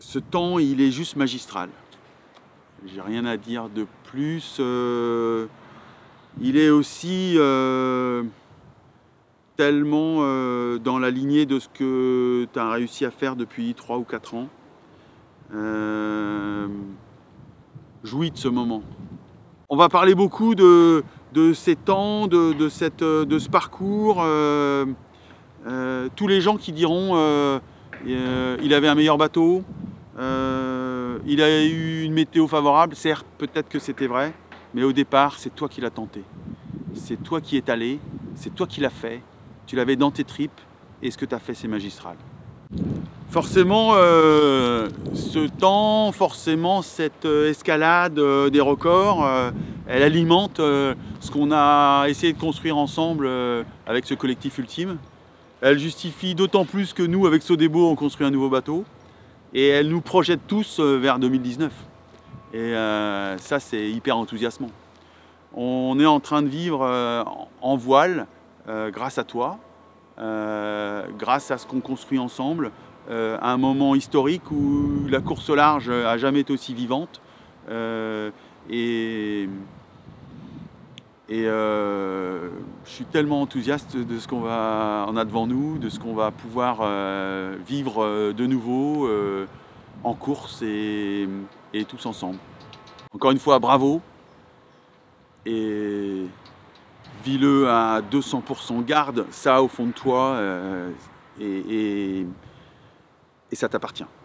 Ce temps, il est juste magistral. J'ai rien à dire de plus. Il est aussi tellement dans la lignée de ce que tu as réussi à faire depuis 3 ou 4 ans. Jouis de ce moment. On va parler beaucoup de ces temps, de ce parcours. Tous les gens qui diront il avait un meilleur bateau, il a eu une météo favorable, certes, peut-être que c'était vrai, mais au départ, c'est toi qui l'as tenté. C'est toi qui es allé, c'est toi qui l'as fait, tu l'avais dans tes tripes, et ce que tu as fait, c'est magistral. Forcément, ce temps, forcément, cette escalade des records, elle alimente ce qu'on a essayé de construire ensemble avec ce collectif ultime. Elle justifie d'autant plus que nous, avec Sodebo, on construit un nouveau bateau. Et elle nous projette tous vers 2019. Et ça, c'est hyper enthousiasmant. On est en train de vivre en voile grâce à toi, grâce à ce qu'on construit ensemble, à un moment historique où la course au large n'a jamais été aussi vivante. Je suis tellement enthousiaste de ce qu'on a devant nous, de ce qu'on va pouvoir vivre de nouveau en course et tous ensemble. Encore une fois, bravo et vis-le à 200%, garde ça au fond de toi et ça t'appartient.